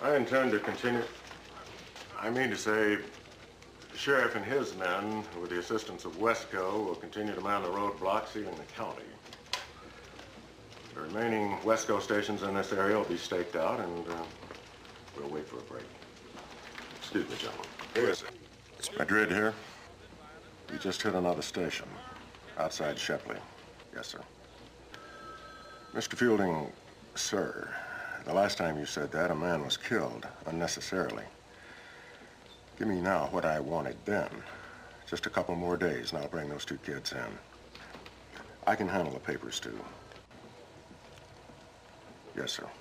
I intend to continue. I mean to say, the sheriff and his men, with the assistance of Wesco, will continue to man the roadblocks sealing the county. The remaining Wesco stations in this area will be staked out, and we'll wait for a break. Excuse me, gentlemen. Who is it? It's Madrid here. We just hit another station, outside Shepley. Yes, sir. Mr. Fielding, sir, the last time you said that, a man was killed unnecessarily. Give me now what I wanted then. Just a couple more days, and I'll bring those two kids in. I can handle the papers, too. Yes, sir.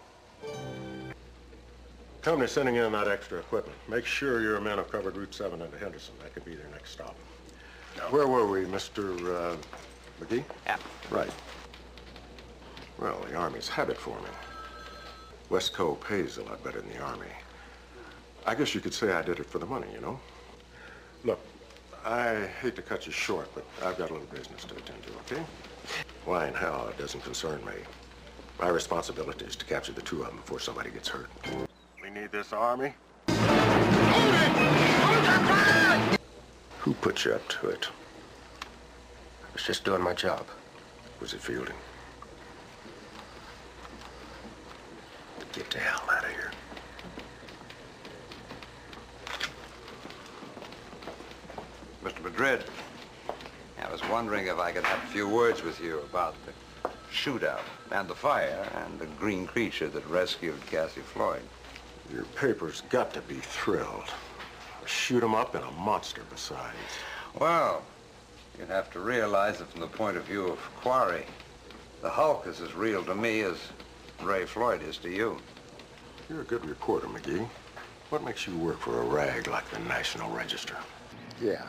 Company's sending in that extra equipment. Make sure your men have covered Route 7 into Henderson. That could be their next stop. No. Where were we, Mr. McGee? Yeah. Right. Well, the Army's habit forming. Wesco pays a lot better than the Army. I guess you could say I did it for the money, you know? Look, I hate to cut you short, but I've got a little business to attend to, okay? Why in hell, it doesn't concern me. My responsibility is to capture the two of them before somebody gets hurt. We need this Army. Hold it! Hold your fire! Who put you up to it? I was just doing my job. Was it Fielding? Get the hell out of here. Mr. Madrid, I was wondering if I could have a few words with you about the shootout and the fire and the green creature that rescued Cassie Floyd. Your paper's got to be thrilled. Shoot 'em up and a monster besides. Well, you'd have to realize that from the point of view of Quarry, the Hulk is as real to me as Ray Floyd is to you. You're a good reporter, McGee. What makes you work for a rag like the National Register? Yeah.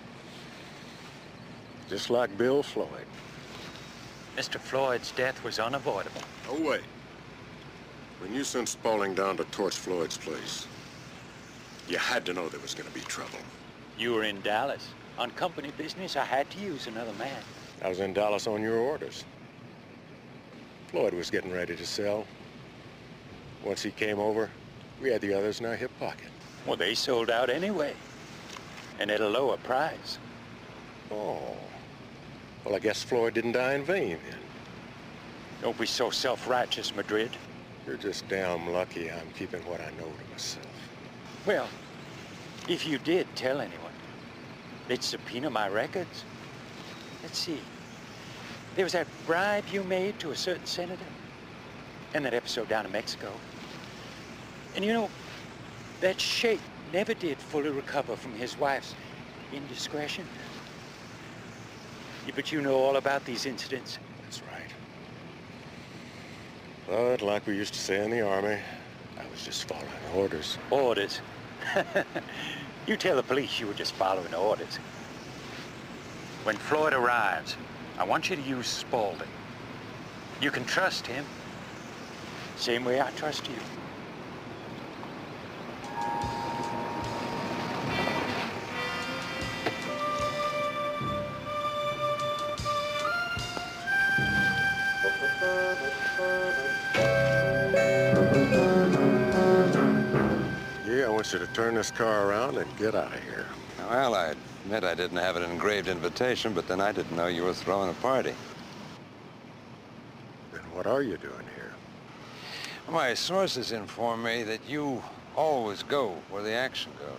Just like Bill Floyd. Mr. Floyd's death was unavoidable. Oh, wait. When you sent Spaulding down to torch Floyd's place, you had to know there was going to be trouble. You were in Dallas. On company business, I had to use another man. I was in Dallas on your orders. Floyd was getting ready to sell. Once he came over, we had the others in our hip pocket. Well, they sold out anyway, and at a lower price. Oh. Well, I guess Floyd didn't die in vain, then. Don't be so self-righteous, Madrid. You're just damn lucky I'm keeping what I know to myself. Well, if you did tell anyone, they'd subpoena my records. Let's see. There was that bribe you made to a certain senator, and that episode down in Mexico. And you know, that sheikh never did fully recover from his wife's indiscretion. Yeah, but you know all about these incidents. That's right. But like we used to say in the Army, I was just following orders. Orders? You tell the police you were just following orders. When Floyd arrives, I want you to use Spaulding. You can trust him. Same way I trust you. Yeah, I want you to turn this car around and get out of here. Well, I admit I didn't have an engraved invitation, but then I didn't know you were throwing a party. Then what are you doing here? My sources inform me that you always go where the action goes.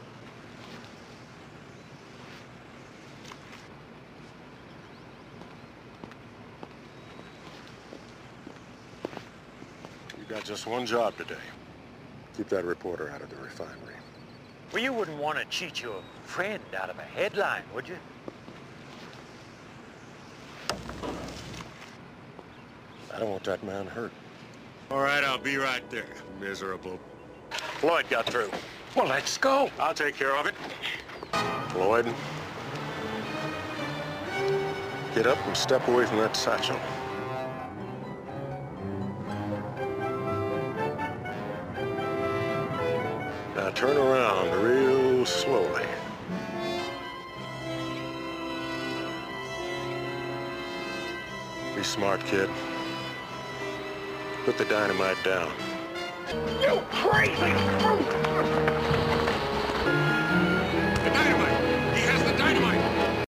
You got just one job today. Keep that reporter out of the refinery. Well, you wouldn't want to cheat your friend out of a headline, would you? I don't want that man hurt. All right, I'll be right there, miserable. Floyd got through. Well, let's go. I'll take care of it. Floyd, get up and step away from that satchel. Now turn around real slowly. Be smart, kid. Put the dynamite down. You crazy fool!